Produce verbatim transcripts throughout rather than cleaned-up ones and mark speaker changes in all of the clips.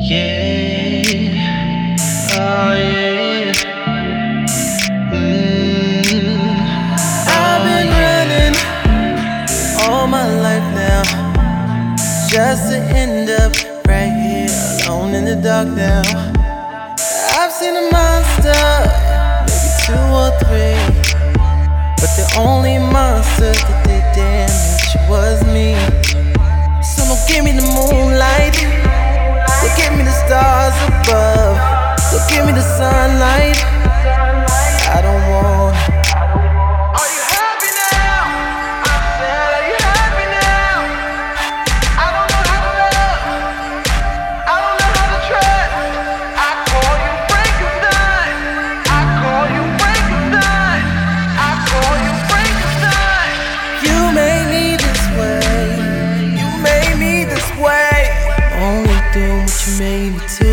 Speaker 1: Yeah, oh yeah. Mm. I've been running all my life now, just to end up right here alone in the dark now. I've seen a monster, maybe two or three, but the only monster that did damage was me. Someone give me the moonlight, so give me the stars above, so give me the sunlight. I don't want it.
Speaker 2: Are you happy now? I said, are you happy now? I don't know how to love, I don't know how to trust. I call you Frankenstein, I call you Frankenstein, I call you Frankenstein.
Speaker 1: You made me this way, you made me this way. Only doing what you made me to.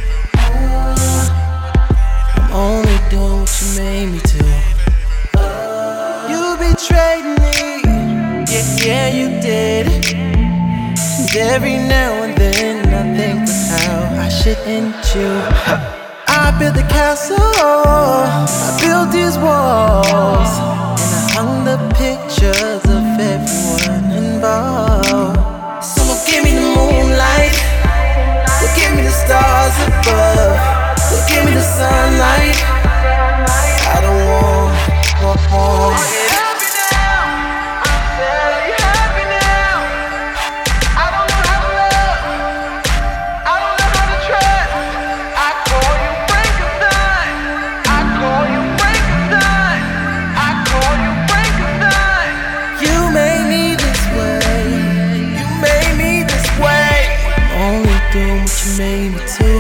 Speaker 1: I'm only doing what you made me to. You betrayed me, yeah, yeah, you did. And every now and then I think of how I should end you. I built the castle, I built these walls, and I hung the pictures of everyone involved. Someone give me the moonlight, so give me the stars above, so give me the sunlight. I don't want, want, want
Speaker 2: Are you
Speaker 1: it.
Speaker 2: happy now? I said, are you happy now? I don't know how to love, I don't know how to trust. I call you Frankenstein, I call you Frankenstein, I call you Frankenstein.
Speaker 1: You made me this way, you made me this way. I'm only doing what you made me to.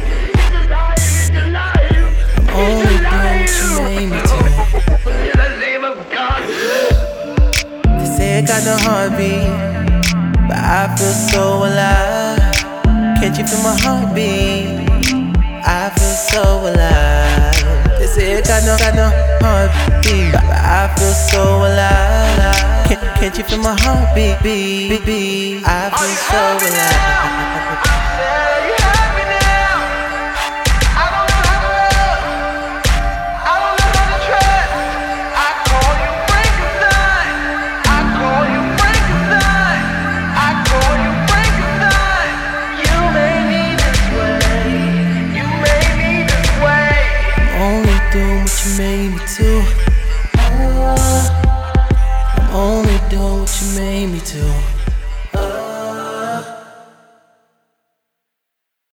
Speaker 1: I'm only doing what you made me to.
Speaker 2: In the name of God.
Speaker 1: They say I got no heartbeat, but I feel so alive. Can't you feel my heartbeat? I feel so alive. They say I got no, got no heartbeat, but I feel so alive. Can't, can't you feel my heartbeat? Beat, beat, beat. I feel so alive.
Speaker 2: I said,